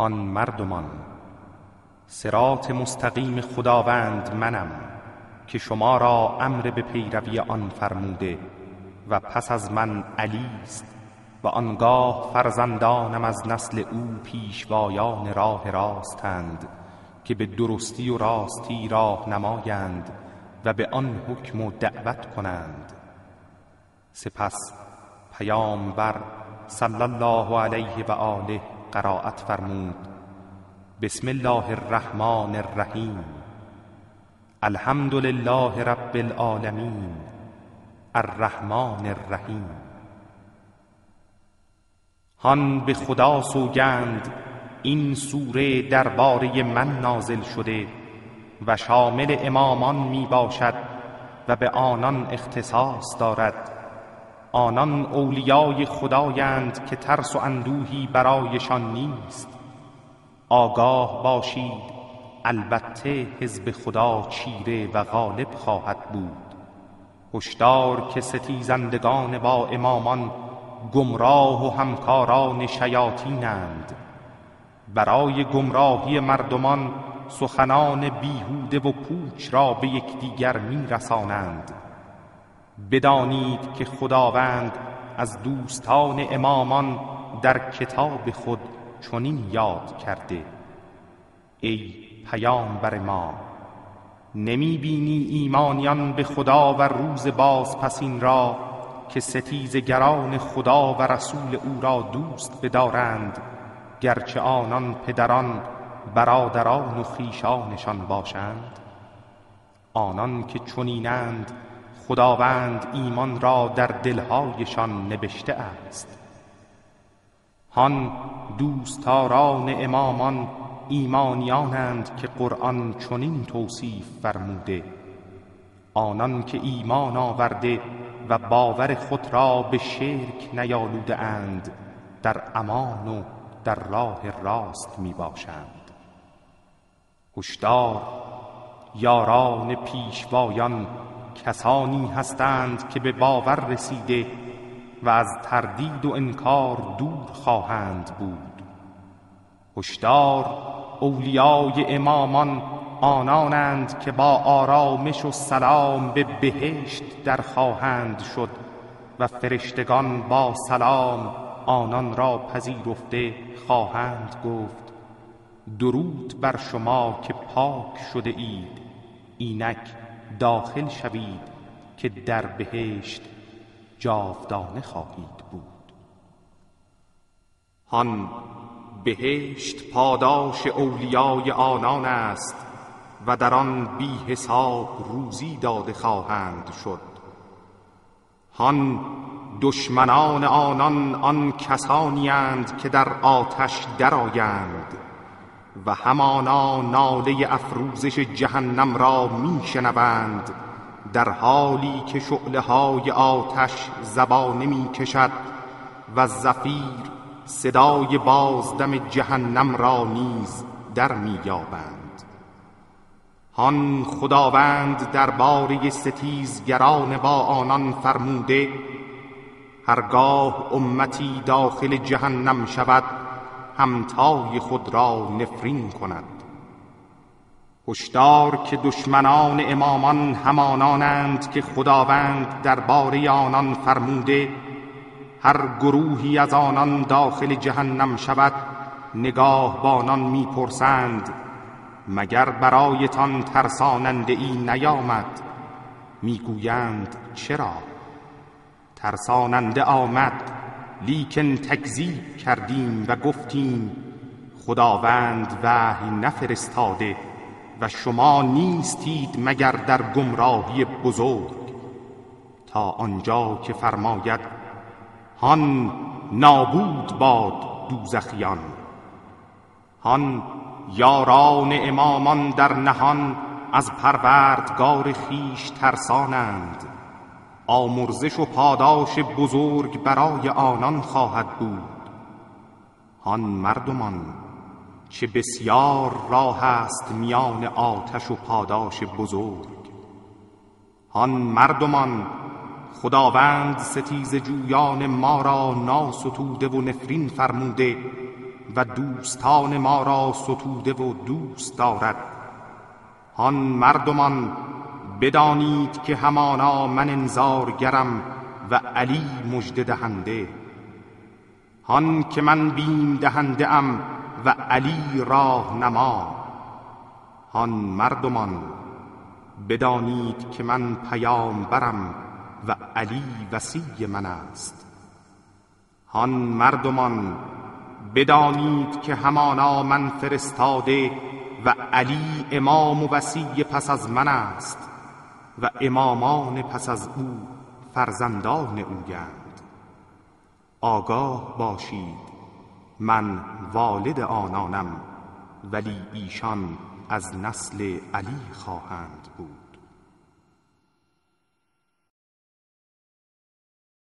هان مردمان، صراط مستقیم خداوند منم که شما را امر به پیروی آن فرموده و پس از من علی است و آنگاه فرزندانم از نسل او پیشوایان راه راستند که به درستی و راستی راه نمایند و به آن حکم و دعوت کنند. سپس پیامبر صلی الله علیه و آله قرائت فرمود: بسم الله الرحمن الرحیم، الحمد لله رب العالمین، الرحمن الرحیم. هان به خدا سوگند این سوره درباره من نازل شده و شامل امامان می باشد و به آنان اختصاص دارد. آنان اولیای خدایند که ترس و اندوهی برایشان نیست. آگاه باشید البته حزب خدا چیره و غالب خواهد بود. هشدار که ستیزندگان با امامان گمراه و همکاران شیاطینند. برای گمراهی مردمان سخنان بیهوده و پوچ را به یکدیگر می‌رسانند. بدانید که خداوند از دوستان امامان در کتاب خود چنین یاد کرده: ای پیامبر ما، نمی بینی ایمانیان به خدا و روز بازپسین را که ستیزگران خدا و رسول او را دوست بدارند، گرچه آنان پدران، برادران و خویشانشان باشند؟ آنان که چنینند خداوند ایمان را در دلهایشان نبشته است. هان دوستداران امامان ایمانیانند که قرآن چنین توصیف فرموده: آنان که ایمان آورده و باور خود را به شرک نیالوده اند در امان و در راه راست می باشند. هشدار، یاران پیشوایان کسانی هستند که به باور رسیده و از تردید و انکار دور خواهند بود. هشدار، اولیای امامان آنانند که با آرامش و سلام به بهشت در خواهند شد و فرشتگان با سلام آنان را پذیرفته خواهند گفت: درود بر شما که پاک شده اید، اینک داخل شوید که در بهشت جاودانه خواهید بود. هان بهشت پاداش اولیای آنان است و در آن بی حساب روزی داده خواهند شد. هان دشمنان آنان آن کسانی اند که در آتش درآیند و همانا ناله افروزش جهنم را میشنوند، در حالی که شعله‌های آتش زبانه میکشد و زفیر صدای بازدم جهنم را نیز در مییابند. هان خداوند درباره ستیزگران با آنان فرموده: هرگاه امتی داخل جهنم شود همتای خود را نفرین کند. هشدار که دشمنان امامان همانانند که خداوند درباره آنان فرموده: هر گروهی از آنان داخل جهنم شود نگاهبانان میپرسند: مگر برایتان ترساننده ای نیامد؟ میگویند: چرا؟ ترساننده آمد، لیکن تکذیب کردیم و گفتیم خداوند وحی نفرستاده و شما نیستید مگر در گمراهی بزرگ، تا آنجا که فرماید: هان نابود باد دوزخیان. هان یاران امامان در نهان از پروردگار خیش ترسانند. آمرزش و پاداش بزرگ برای آنان خواهد بود. هان مردمان، چه بسیار راه است میان آتش و پاداش بزرگ. هان مردمان، خداوند ستیز جویان ما را ناستوده و نفرین فرموده و دوستان ما را ستوده و دوست دارد. هان مردمان بدانید که همانا من انذارگرم و علی مژده دهنده. هان که من بیم دهنده ام و علی راهنما. هان مردمان بدانید که من پیامبرم و علی وصی من است. هان مردمان بدانید که همانا من فرستاده و علی امام و وصی پس از من است و امامان پس از او فرزندان اویند. آگاه باشید من والد آنانم، ولی ایشان از نسل علی خواهند بود.